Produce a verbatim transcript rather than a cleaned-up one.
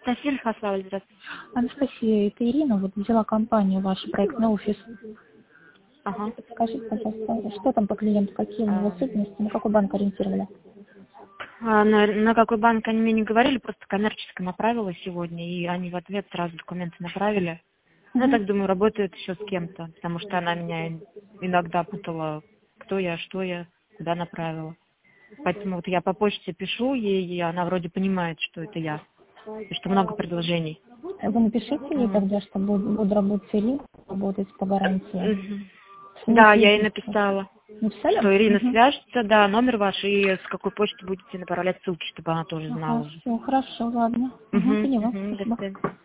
Анастасия Хасавель, здравствуйте. Анастасия, это Ирина, вот взяла компанию, ваш проектный офис. Ага. Скажите, пожалуйста, что там по клиенту, какие у него А, особенности, на какой банк ориентировали? а, на, на какой банк они мне не говорили, просто коммерческое направила сегодня, и они в ответ сразу документы направили. Ну, я Угу. так думаю, работает еще с кем-то, потому что она меня иногда путала, кто я, что я, куда направила. Поэтому вот я по почте пишу ей, и она вроде понимает, что это я, и что много предложений. Вы напишите ей М. тогда, что буду, буду работать с Ириной, работать по гарантии. Мгм. С ней Да, я ей свяжитесь. написала, Написали? что Ирина Угу. свяжется, да, номер ваш, и с какой почты будете направлять ссылки, чтобы она тоже Ага, знала уже. все, хорошо, ладно. Угу, Угу, поняла, угу, до спасибо. свидания.